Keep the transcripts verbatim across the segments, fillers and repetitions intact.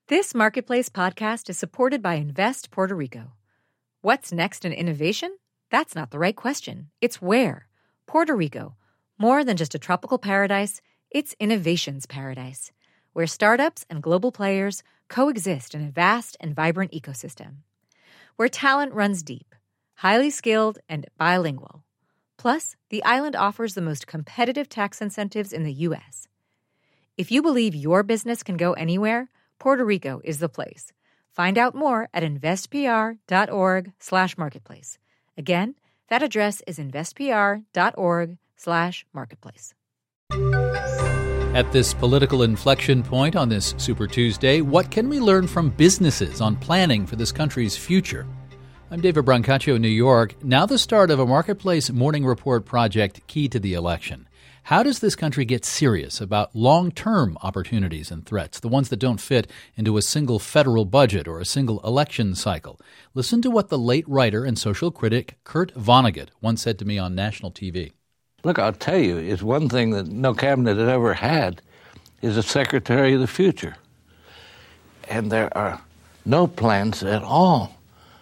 This Marketplace podcast is supported by Invest Puerto Rico. What's next in innovation? That's not the right question. It's where. Puerto Rico. More than just a tropical paradise, it's innovation's paradise, where startups and global players coexist in a vast and vibrant ecosystem. Where talent runs deep, highly skilled, and bilingual. Plus, the island offers the most competitive tax incentives in the U S. If you believe your business can go anywhere, Puerto Rico is the place. Find out more at investpr.org slash marketplace. Again, that address is investpr.org slash marketplace. At this political inflection point on this Super Tuesday, what can we learn from businesses on planning for this country's future? I'm David Brancaccio in New York. Now the start of a Marketplace Morning Report project key to the election. How does this country get serious about long-term opportunities and threats, the ones that don't fit into a single federal budget or a single election cycle? Listen to what the late writer and social critic Kurt Vonnegut once said to me on national T V. Look, I'll tell you, it's one thing that no cabinet has ever had is a Secretary of the Future. And there are no plans at all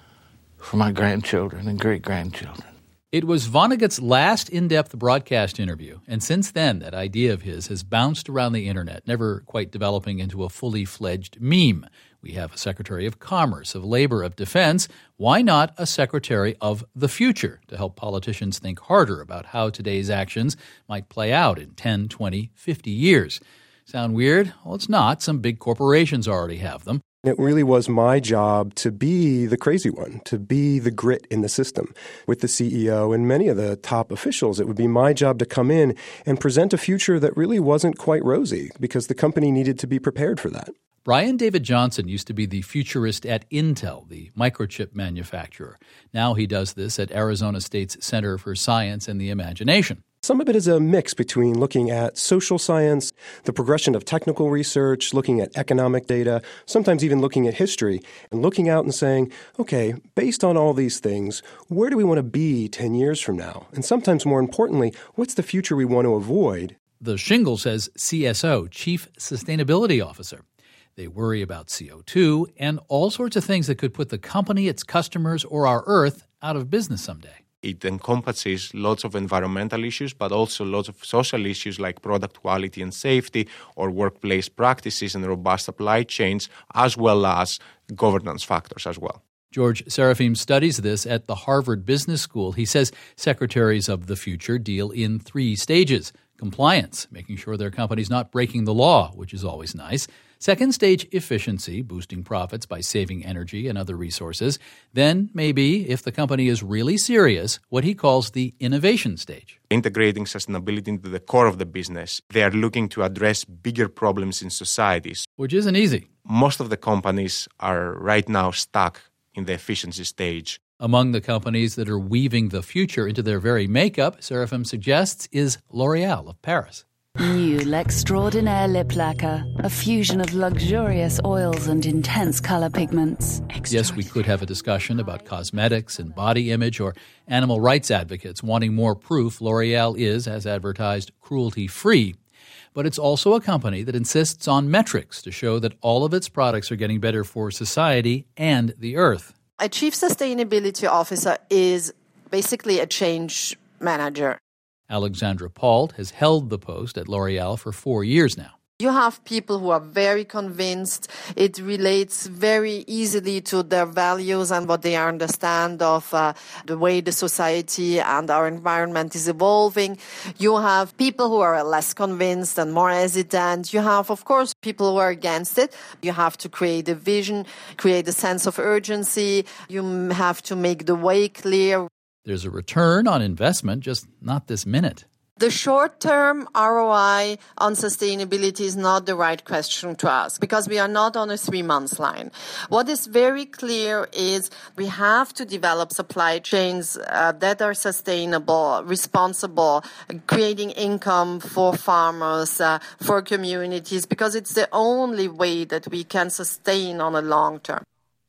for my grandchildren and great-grandchildren. It was Vonnegut's last in-depth broadcast interview, and since then that idea of his has bounced around the internet, never quite developing into a fully fledged meme. We have a Secretary of Commerce, of Labor, of Defense. Why not a Secretary of the Future to help politicians think harder about how today's actions might play out in ten, twenty, fifty years? Sound weird? Well, it's not. Some big corporations already have them. It really was my job to be the crazy one, to be the grit in the system. With the C E O and many of the top officials, it would be my job to come in and present a future that really wasn't quite rosy because the company needed to be prepared for that. Brian David Johnson used to be the futurist at Intel, the microchip manufacturer. Now he does this at Arizona State's Center for Science and the Imagination. Some of it is a mix between looking at social science, the progression of technical research, looking at economic data, sometimes even looking at history, and looking out and saying, okay, based on all these things, where do we want to be ten years from now? And sometimes more importantly, what's the future we want to avoid? The shingle says C S O, Chief Sustainability Officer. They worry about C O two and all sorts of things that could put the company, its customers, or our Earth out of business someday. It encompasses lots of environmental issues, but also lots of social issues like product quality and safety or workplace practices and robust supply chains, as well as governance factors as well. George Serafim studies this at the Harvard Business School. He says secretaries of the future deal in three stages. Compliance, making sure their company's not breaking the law, which is always nice. Second stage, efficiency, boosting profits by saving energy and other resources. Then, maybe, if the company is really serious, what he calls the innovation stage. Integrating sustainability into the core of the business, they are looking to address bigger problems in societies. Which isn't easy. Most of the companies are right now stuck in the efficiency stage. Among the companies that are weaving the future into their very makeup, Serafim suggests, is L'Oreal of Paris. New L'Extraordinaire Lip Lacquer, a fusion of luxurious oils and intense color pigments. Yes, we could have a discussion about cosmetics and body image or animal rights advocates wanting more proof L'Oreal is, as advertised, cruelty-free. But it's also a company that insists on metrics to show that all of its products are getting better for society and the Earth. A chief sustainability officer is basically a change manager. Alexandra Pault has held the post at L'Oreal for four years now. You have people who are very convinced. It relates very easily to their values and what they understand of uh, the way the society and our environment is evolving. You have people who are less convinced and more hesitant. You have, of course, people who are against it. You have to create a vision, create a sense of urgency. You have to make the way clear. There's a return on investment, just not this minute. The short-term R O I on sustainability is not the right question to ask because we are not on a three-month line. What is very clear is we have to develop supply chains uh, that are sustainable, responsible, creating income for farmers, uh, for communities, because it's the only way that we can sustain on a long term.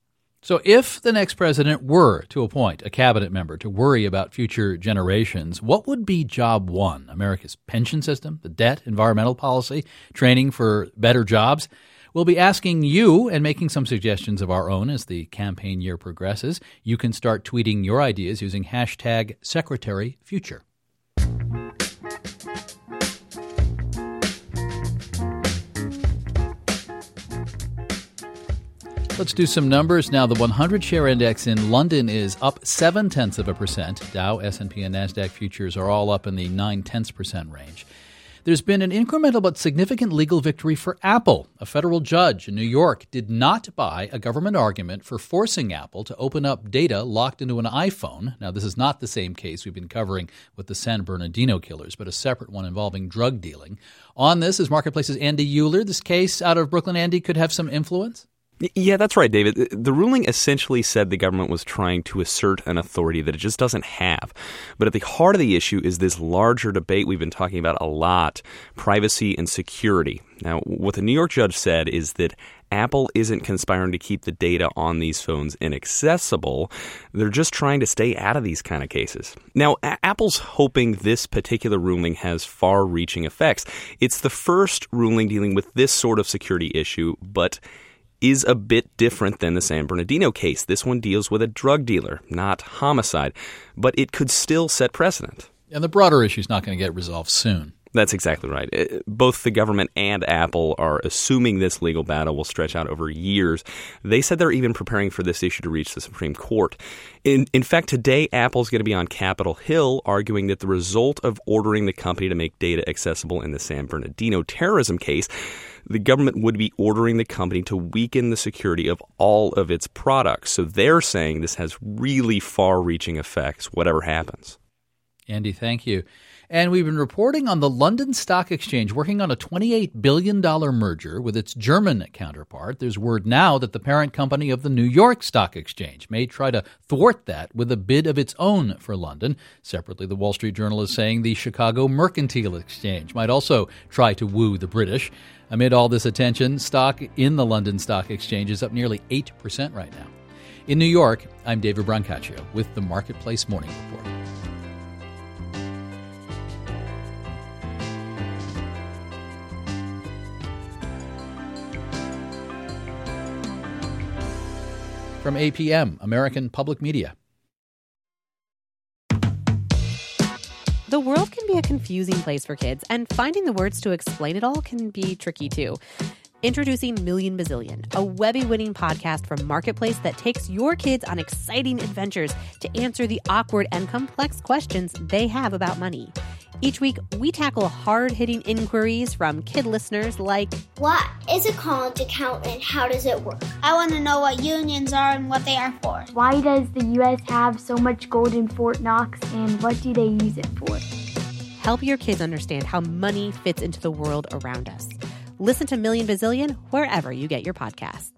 So if the next president were to appoint a cabinet member to worry about future generations, what would be job one? America's pension system, the debt, environmental policy, training for better jobs? We'll be asking you and making some suggestions of our own as the campaign year progresses. You can start tweeting your ideas using hashtag SecretaryFuture. Let's do some numbers now. The one hundred share index in London is up seven tenths of a percent. Dow, S and P, and NASDAQ futures are all up in the nine tenths percent range. There's been an incremental but significant legal victory for Apple. A federal judge in New York did not buy a government argument for forcing Apple to open up data locked into an iPhone. Now, this is not the same case we've been covering with the San Bernardino killers, but a separate one involving drug dealing. On this is Marketplace's Andy Euler. This case out of Brooklyn, Andy, could have some influence? Yeah, that's right, David. The ruling essentially said the government was trying to assert an authority that it just doesn't have. But at the heart of the issue is this larger debate we've been talking about a lot, privacy and security. Now, what the New York judge said is that Apple isn't conspiring to keep the data on these phones inaccessible. They're just trying to stay out of these kind of cases. Now, A- Apple's hoping this particular ruling has far-reaching effects. It's the first ruling dealing with this sort of security issue, but is a bit different than the San Bernardino case. This one deals with a drug dealer, not homicide, but it could still set precedent. And the broader issue is not going to get resolved soon. That's exactly right. Both the government and Apple are assuming this legal battle will stretch out over years. They said they're even preparing for this issue to reach the Supreme Court. In, in fact, today, Apple's going to be on Capitol Hill arguing that the result of ordering the company to make data accessible in the San Bernardino terrorism case, the government would be ordering the company to weaken the security of all of its products. So they're saying this has really far-reaching effects, whatever happens. Andy, thank you. And we've been reporting on the London Stock Exchange working on a twenty-eight billion dollars merger with its German counterpart. There's word now that the parent company of the New York Stock Exchange may try to thwart that with a bid of its own for London. Separately, the Wall Street Journal is saying the Chicago Mercantile Exchange might also try to woo the British. Amid all this attention, stock in the London Stock Exchange is up nearly eight percent right now. In New York, I'm David Brancaccio with the Marketplace Morning Report. From A P M, American Public Media. The world can be a confusing place for kids, and finding the words to explain it all can be tricky too. Introducing Million Bazillion, a Webby-winning podcast from Marketplace that takes your kids on exciting adventures to answer the awkward and complex questions they have about money. Each week, we tackle hard-hitting inquiries from kid listeners like, what is a college account and how does it work? I want to know what unions are and what they are for. Why does the U S have so much gold in Fort Knox and what do they use it for? Help your kids understand how money fits into the world around us. Listen to Million Bazillion wherever you get your podcasts.